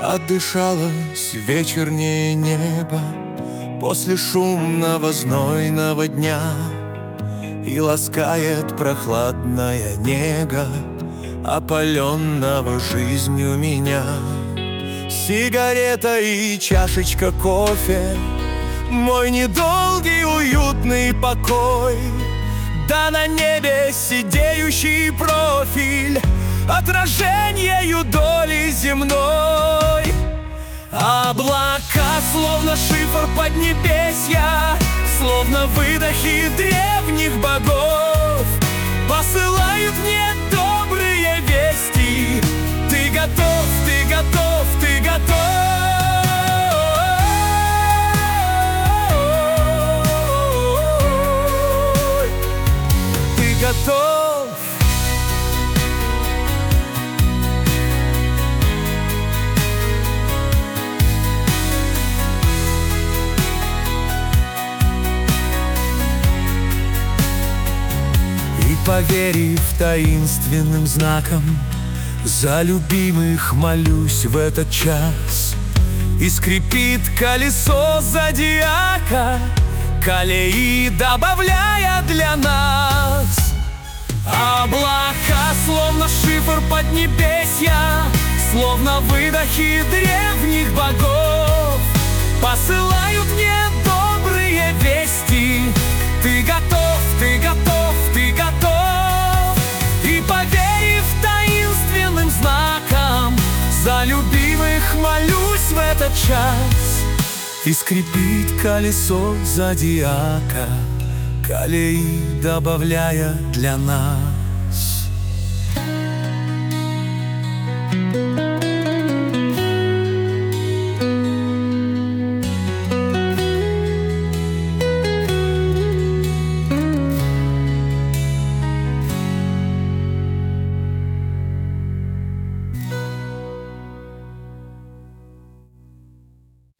Отдышалось вечернее небо после шумного знойного дня, и ласкает прохладная нега опаленного жизнью меня. Сигарета и чашечка кофе, мой недолгий уютный покой. Да на небе сидеющий профиль, отражению доли земной. Облака, словно шифр поднебесья, словно выдохи древних богов, посылают мне добрые вести. Ты готов, ты готов, ты готов. Ты готов. Поверив таинственным знакам, за любимых молюсь в этот час. И скрипит колесо зодиака, колеи добавляя для нас. Облака, словно шифр поднебесья, словно выдохи древних богов, посылают мне добрые вести. Ты готов, ты готов, ты готов. И поверив таинственным знакам, за любимых молюсь в этот час. И скрипит колесо зодиака, колеи добавляя для нас.